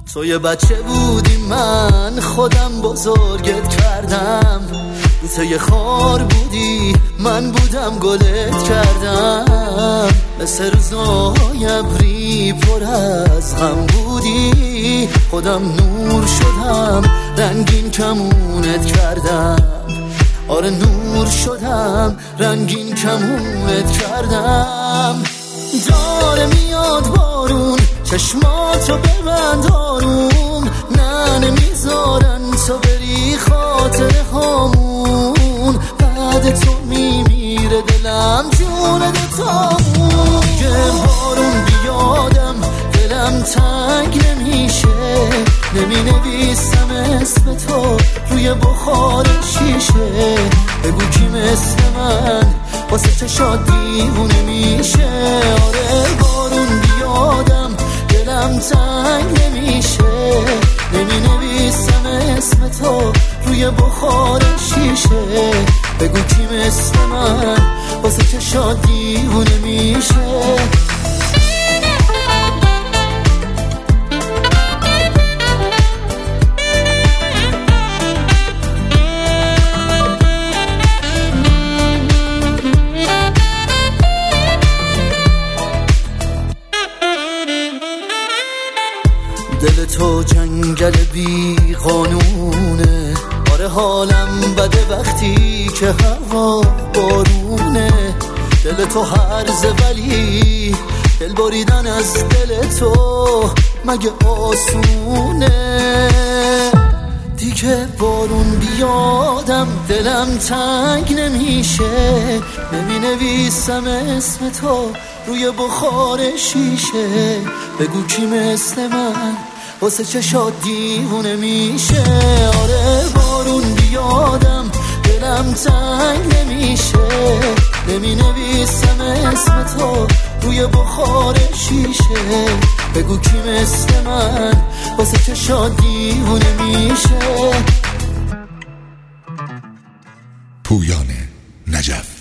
تو یه بچه بودی من خودم بزرگت کردم، تو یه خار بودی من بودم گلت کردم، مثل روزای ابری پر از غم بودی، خودم نور شدم رنگین کمونت کردم، آره نور شدم رنگین کمونت کردم. داره میاد بارون چشماتو ببند آروم، نه نمیذارن تو بری خاطر هامون، بعد تو میمیره دلم جون دوتامون. که بارون بیادم دلم تنگ نمیشه، نمی نویسم اسم تو روی بخار شیشه، بگو کی مثل من واسه چشات دیوونه میشه. آره بارون بیادم دلم تنگ نمیشه، نمی نویسم اسم تو روی بخار شیشه، بگو کی مثل من واسه چشات دیوونه میشه. دل تو جنگل بی قانونه، آره حالم بده وقتی که هوا بارونه، دل تو هرزه ولی دل بریدن از دل تو مگه آسونه. دیگه بارون بیادم دلم تنگ نمیشه، نمی نویسم اسم تو روی بخار شیشه، بگو کی مثل من واسه چشات دیوونه میشه. آره بارون بیادم دلم تنگ نمیشه، نمی نویسم اسم تو روی بخار شیشه، بگو کی مثل من واسه چشات دیوونه میشه. پویان نجف.